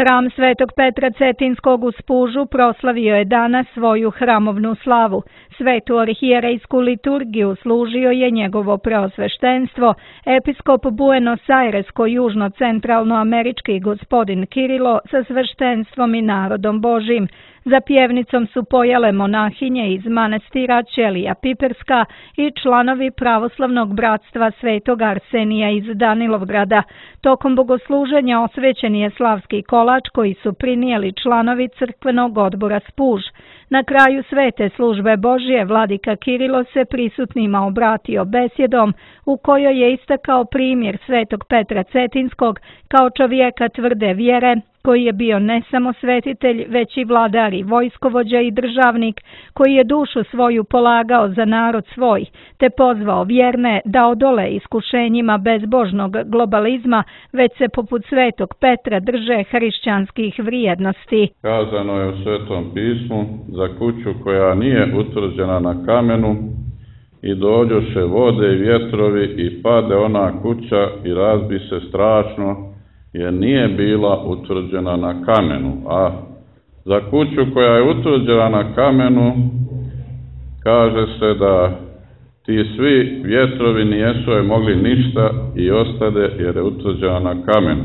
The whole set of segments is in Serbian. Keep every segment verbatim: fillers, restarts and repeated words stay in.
Hram Svetog Petra Cetinskog u Spužu proslavio je danas svoju hramovnu slavu. Svetu arhijerejsku liturgiju služio je njegovo preosveštenstvo, episkop Buenos Aires-južno-centralnoamerički gospodin Kirilo sa sveštenstvom i narodom Božim. Za pjevnicom su pojale monahinje iz manastira Ćelija Piperska i članovi pravoslavnog bratstva Svetog Arsenija iz Danilovgrada. Tokom bogosluženja osvećen je slavski kolač koji su prinijeli članovi crkvenog odbora Spuž. Na kraju svete službe Božje vladika Kirilo se prisutnima obratio besjedom u kojoj je istakao primjer Svetog Petra Cetinskog kao čovjeka tvrde vjere, koji je bio ne samo svetitelj, već i vladar i vojskovođa i državnik, koji je dušu svoju polagao za narod svoj, te pozvao vjerne da odole iskušenjima bezbožnog globalizma, već se poput Svetog Petra drže hrišćanskih vrijednosti. Kazano je u Svetom pismu za kuću koja nije utvrđena na kamenu, i dođoše vode i vjetrovi i pade ona kuća i razbi se strašno, jer nije bila utvrđena na kamenu. A za kuću koja je utvrđena na kamenu kaže se da ti svi vjetrovi nijesu je mogli ništa i ostade jer je utvrđena na kamenu.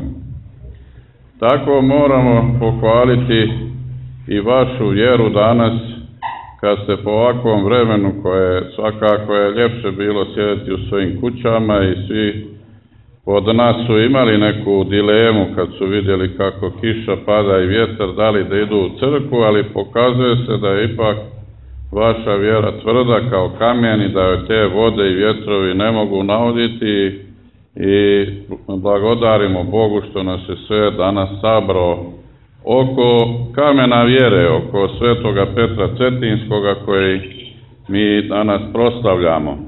Tako moramo pohvaliti i vašu vjeru danas, kad ste po ovakvom vremenu koje svakako je ljepše bilo sjediti u svojim kućama i svi od nas su imali neku dilemu kad su vidjeli kako kiša pada i vjetar, da li da idu u crkvu, ali pokazuje se da je ipak vaša vjera tvrda kao kamen i da joj te vode i vjetrovi ne mogu nauditi, i blagodarimo Bogu što nas je sve danas sabrao oko kamena vjere, oko Svetoga Petra Cetinskoga koji mi danas proslavljamo.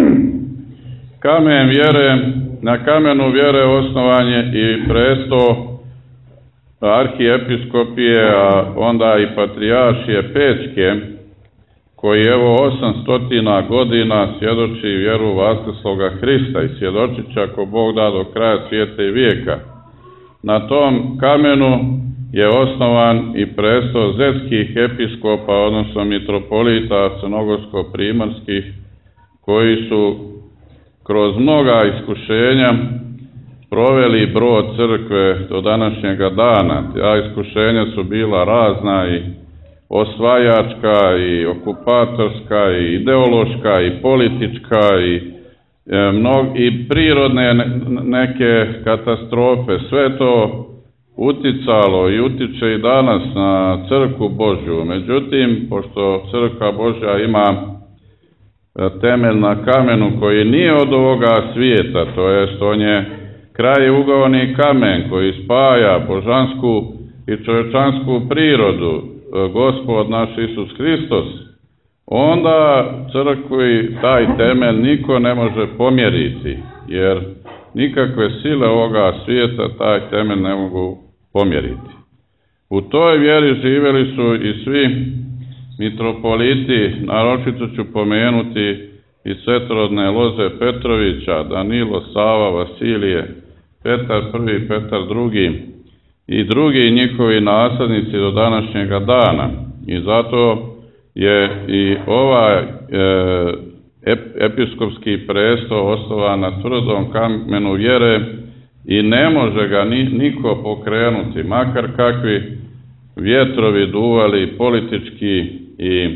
Kamen vjere, na kamenu vjere osnovan je i presto arhijepiskopije, a onda i patrijaršije Pećke, koji evo osamstotina godina svjedoči vjeru Vaskrsloga Hrista i svjedočit će ako Bog da do kraja svijeta i vijeka. Na tom kamenu je osnovan i presto zetskih episkopa, odnosno mitropolita crnogorsko-primorskih, koji su kroz mnoga iskušenja proveli brod crkve do današnjega dana. Ta iskušenja su bila razna, i osvajačka, i okupatorska, i ideološka, i politička, i, e, mnog, i prirodne neke katastrofe. Sve to uticalo i utiče i danas na crkvu Božju. Međutim, pošto crkva Božja ima temelj na kamenu koji nije od ovoga svijeta, to jest on je krajeugolni kamen koji spaja božansku i čovječansku prirodu, Gospod naš Isus Hristos, onda crkvi taj temelj niko ne može pomjeriti, jer nikakve sile ovoga svijeta taj temelj ne mogu pomjeriti. U toj vjeri živjeli su i svi mitropoliti, naročito ću pomenuti i svetorodne Loze Petrovića, Danilo, Sava, Vasilije, Petar prvi, Petar drugi i drugi njihovi naslednici do današnjega dana. I zato je i ovaj e, episkopski presto osnovan na tvrdom kamenu vjere i ne može ga ni, niko pokrenuti, makar kakvi vjetrovi duvali politički i,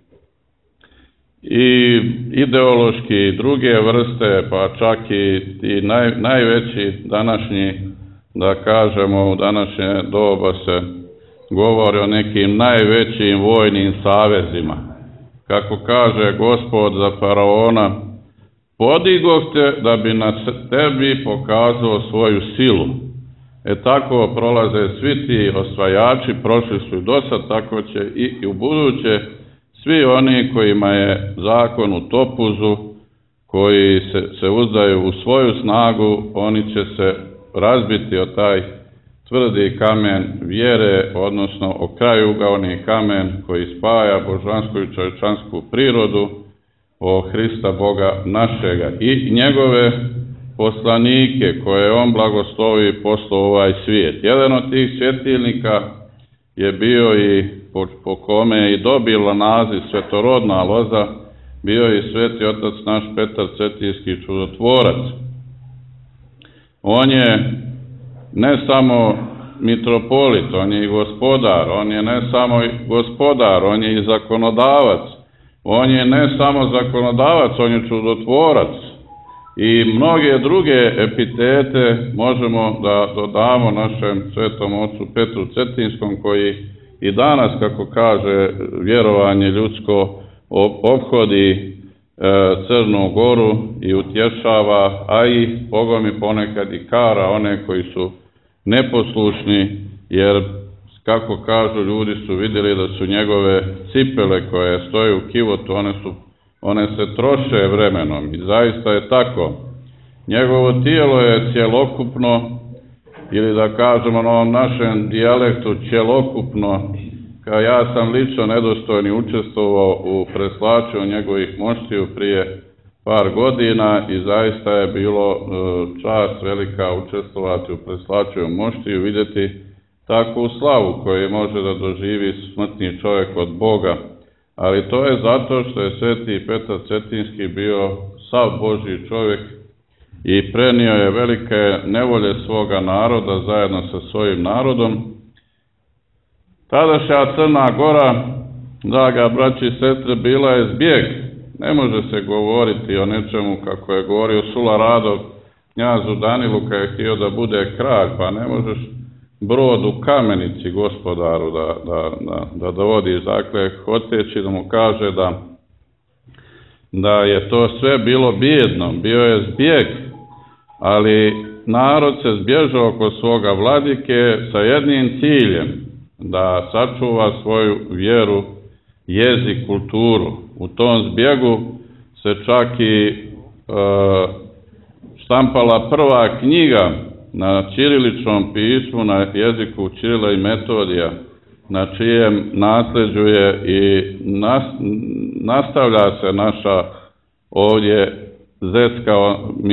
i ideološki i druge vrste, pa čak i, i naj, najveći današnji, da kažemo, u današnje doba se govori o nekim najvećim vojnim savezima. Kako kaže Gospod za faraona, podigoh te da bi na tebi pokazao svoju silu. E tako prolaze svi ti osvajači, prošli su i dosad, tako će i u buduće svi oni kojima je zakon u topuzu, koji se, se uzdaju u svoju snagu, oni će se razbiti o taj tvrdi kamen vjere, odnosno o krajeugolni kamen koji spaja božansku i čovječansku prirodu, o Hrista Boga našega i njegove poslanike koje on blagoslovi poslao ovaj svijet. Jedan od tih svjetilnika je bio i po, po kome je i dobila naziv svetorodna loza, bio je i sveti otac naš Petar Cetinski čudotvorac. On je ne samo mitropolit, on je i gospodar, on je ne samo gospodar, on je i zakonodavac, on je ne samo zakonodavac, on je čudotvorac i mnoge druge epitete možemo da dodamo našem svetom ocu Petru Cetinskom, koji i danas, kako kaže vjerovanje ljudsko, obhodi Crnu Goru i utješava, a i Bogom i ponekad i kara one koji su neposlušni, jer kako kažu, ljudi su vidjeli da su njegove cipele koje stoje u kivotu, one, su, one se troše vremenom i zaista je tako. Njegovo tijelo je cjelokupno, ili da kažemo na ovom našem dijalektu cjelokupno, kao ja sam lično nedostojni učestvovao u preslačenju njegovih moštiju prije par godina i zaista je bilo čast velika učestvovati u preslačenju moštiju, vidjeti takvu slavu koju može da doživi smrtni čovjek od Boga. Ali to je zato što je sveti Petar Cetinski bio sav Božji čovjek i prenio je velike nevolje svoga naroda zajedno sa svojim narodom. Tadašnja Crna Gora, draga braći i sestre, bila je zbjeg. Ne može se govoriti o nečemu kako je govorio Sula Rado knjazu Danilu kad je htio da bude kralj, pa ne možeš brod u Kamenici gospodaru da, da, da, da dovodiš. Dakle, hoteći da mu kaže da, da je to sve bilo bijedno, bio je zbjeg, ali narod se zbježao oko svoga vladike sa jednim ciljem, da sačuva svoju vjeru, jezik, kulturu. U tom zbjegu se čak i e, štampala prva knjiga na ćiriličnom pismu, na jeziku Ćirila i Metodija, na čijem nasljeđu je i nas, nastavlja se naša ovdje zetska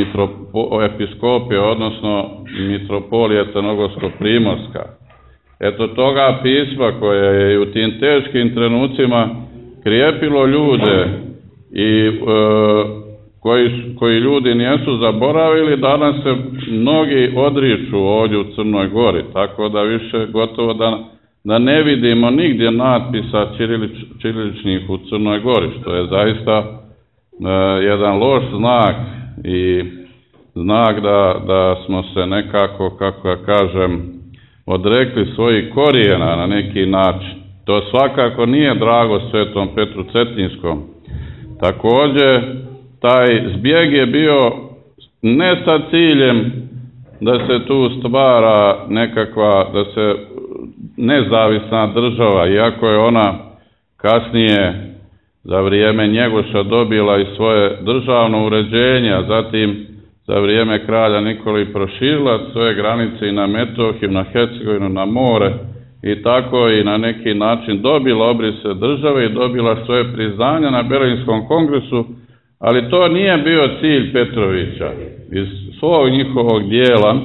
episkopija, odnosno mitropolija Crnogorsko-primorska. Eto toga pisma koje je u tim teškim trenucima krijepilo ljude i e, koji, koji ljudi nisu zaboravili, danas se mnogi odriču ovdje u Crnoj Gori, tako da više gotovo da, da ne vidimo nigdje natpisa ćirilič, ćiriličnih u Crnoj Gori, što je zaista e, jedan loš znak i znak da, da smo se nekako, kako ja kažem, odrekli svojih korijena na neki način. To svakako nije drago svetom Petru Cetinskom. Također, taj zbjeg je bio ne sa ciljem da se tu stvara nekakva, da se nezavisna država, iako je ona kasnije za vrijeme Njegoša dobila i svoje državno uređenje, a zatim za vrijeme kralja Nikole proširila svoje granice i na Metohiju, na Hercegovinu, na more i tako i na neki način dobila obrise države i dobila svoje priznanja na Berlinskom kongresu, ali to nije bio cilj Petrovića. Iz svog njihovog dijela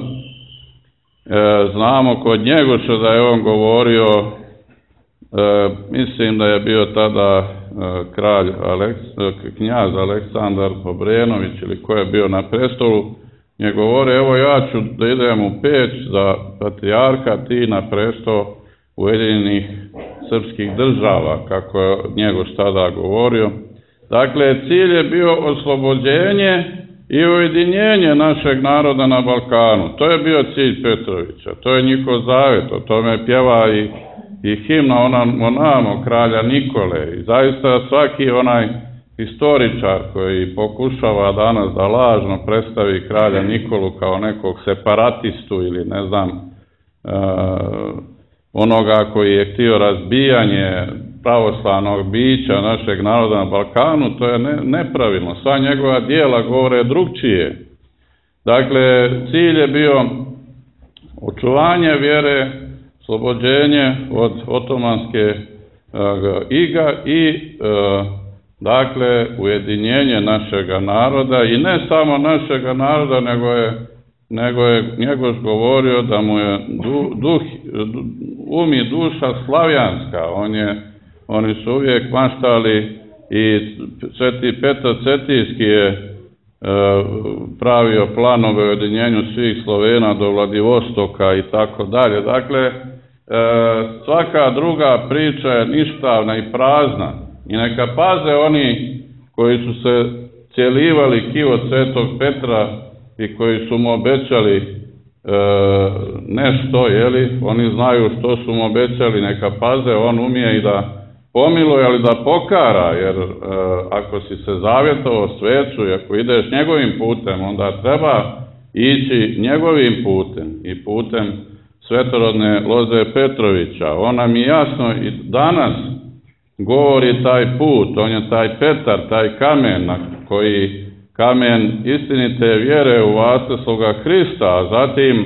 e, znamo kod Njegoša da je on govorio, e, mislim da je bio tada e, kralj Aleks, knjaz Aleksandar Obrenović ili ko je bio na prestolu, je govorio, evo ja ću da idem u Peć za patrijarha, ti na presto Ujedinjenih srpskih država, kako je Njegoš tada govorio. Dakle, cilj je bio oslobođenje i ujedinjenje našeg naroda na Balkanu. To je bio cilj Petrovića, to je njihov zavjet, o tome pjeva i, i himna Onamo kralja Nikole. I zaista svaki onaj historičar koji pokušava danas da lažno predstavi kralja Nikolu kao nekog separatistu ili ne znam, uh, onoga koji je htio razbijanje pravoslavnog bića našeg naroda na Balkanu, to je ne, nepravilno. Sva njegova dijela govore drugčije. Dakle, cilj je bio očuvanje vjere, oslobođenje od otomanske uh, iga i uh, dakle, ujedinjenje našega naroda i ne samo našega naroda, nego je, nego je Njegoš govorio da mu je du, duh, du, um i duša slavijanska. On je, oni su uvijek maštali i Sveti Petar Cetinski je e, pravio planove o ujedinjenju svih Slovena do Vladivostoka i tako dalje. Dakle, e, svaka druga priča je ništavna i prazna. I neka paze oni koji su se cjelivali kivo Svetog Petra i koji su mu obećali e, nešto, jeli, oni znaju što su mu obećali, neka paze, on umije i da pomiluje, ali da pokara, jer e, ako si se zavjetovao svecu i ako ideš njegovim putem, onda treba ići njegovim putem i putem svetorodne Loze Petrovića. Ona mi jasno i danas govori taj put, on je taj Petar, taj kamen na koji kamen istinite vjere u Vaskrslog Hrista, a zatim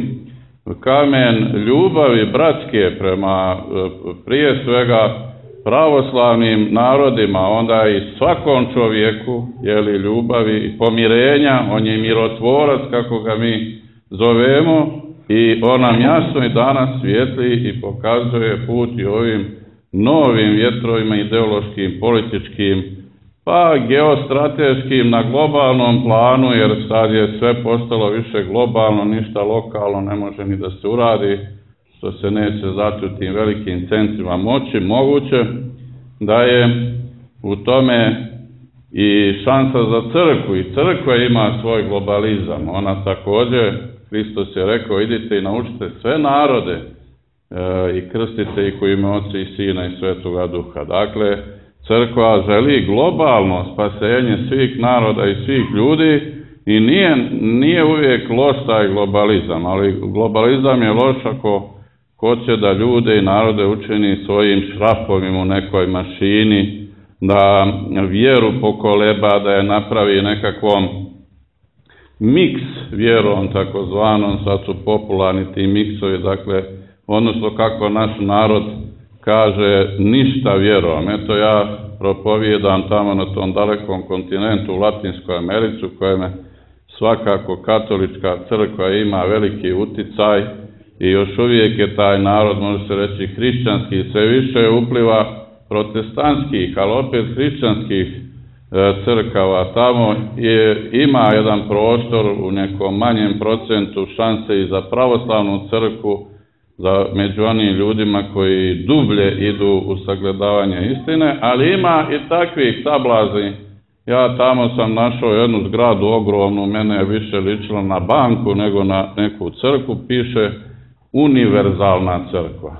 kamen ljubavi bratske prema prije svega pravoslavnim narodima, onda i svakom čovjeku, jeli, ljubavi i pomirenja. On je mirotvorac, kako ga mi zovemo, i on nam jasno i danas svijetli i pokazuje put i ovim novim vjetrovima ideološkim, političkim, pa geostrateškim na globalnom planu, jer sad je sve postalo više globalno, ništa lokalno ne može ni da se uradi, što se neće zati u tim velikim centrima moći. Moguće da je u tome i šansa za crkvu, i crkva ima svoj globalizam. Ona također, Hristos je rekao, idite i naučite sve narode e, i krstite ih u ime Oca i Sina i Svetoga Duha. Dakle, crkva želi globalno spasenje svih naroda i svih ljudi i nije, nije uvijek loš taj globalizam, ali globalizam je loš ako hoće da ljude i narode učini svojim šrafovima u nekoj mašini, da vjeru pokoleba, da je napravi nekakvom miks vjerom takozvanom, sad su popularni ti miksovi, dakle, odnosno kako naš narod kaže, ništa vjerom. Eto, ja propovijedam tamo na tom dalekom kontinentu u Latinskoj Americi, u kojem svakako katolička crkva ima veliki uticaj i još uvijek je taj narod, može se reći, hrišćanski, sve više upliva protestantskih, ali opet hrišćanskih e, crkava. Tamo je, ima jedan prostor u nekom manjem procentu šanse i za pravoslavnu crkvu, za među onim ljudima koji dublje idu u sagledavanje istine, ali ima i takvih sablazni. Ja tamo sam našao jednu zgradu ogromnu, mene je više ličilo na banku nego na neku crkvu, piše univerzalna crkva.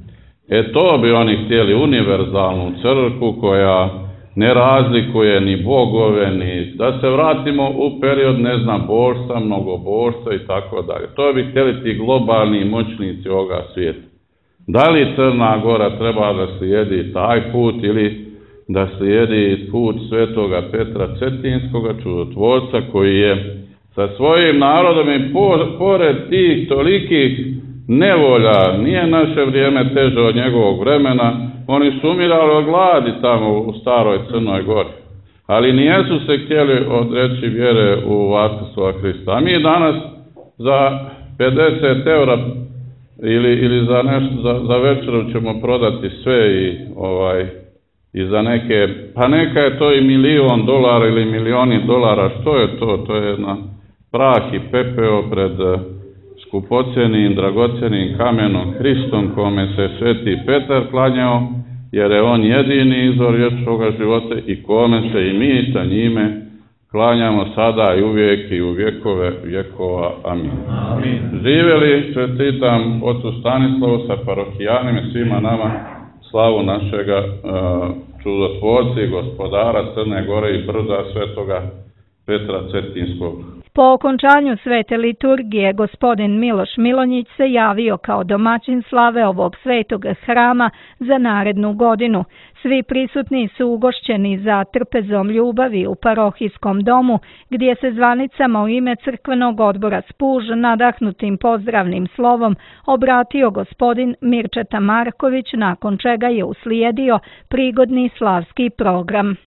E to bi oni htjeli, univerzalnu crkvu koja ne razlikuje ni bogove, ni da se vratimo u period, ne znam, božstva, mnogobožstva i tako dalje. To bi htjeli ti globalni moćnici ovoga svijeta. Da li Crna Gora treba da slijedi taj put ili da slijedi put Svetoga Petra Cetinskoga, čudotvorca, koji je sa svojim narodom i pored tih tolikih nevolja, nije naše vrijeme teže od njegovog vremena, oni su umirali od gladi tamo u staroj Crnoj Gori, ali nijesu se htjeli odreći vjere u Vaskrslog Hrista. A mi danas za pedeset eura ili, ili za nešto, za, za večeru ćemo prodati sve i ovaj i za neke, pa neka je to i milion dolara ili milioni dolara, što je to? To je jedna prah i pepeo pred skupocjenim, dragocjenim kamenom Hristom, kome se Sveti Petar klanjao, jer je on jedini izvor vječnog života i kome se i mi sa njime klanjamo sada i uvijek i u vjekove vjekova. Amin. Amin. Živjeli, čestitam ocu Stanislavu sa parohijanima i svima nama slavu našega uh, čudotvorca i gospodara Crne Gore i brda Svetoga Petra Cetinskog. Po okončanju svete liturgije, gospodin Miloš Milonjić se javio kao domaćin slave ovog svetog hrama za narednu godinu. Svi prisutni su ugošćeni za trpezom ljubavi u parohijskom domu, gdje se zvanicama u ime crkvenog odbora Spuž nadahnutim pozdravnim slovom obratio gospodin Mirčeta Marković, nakon čega je uslijedio prigodni slavski program.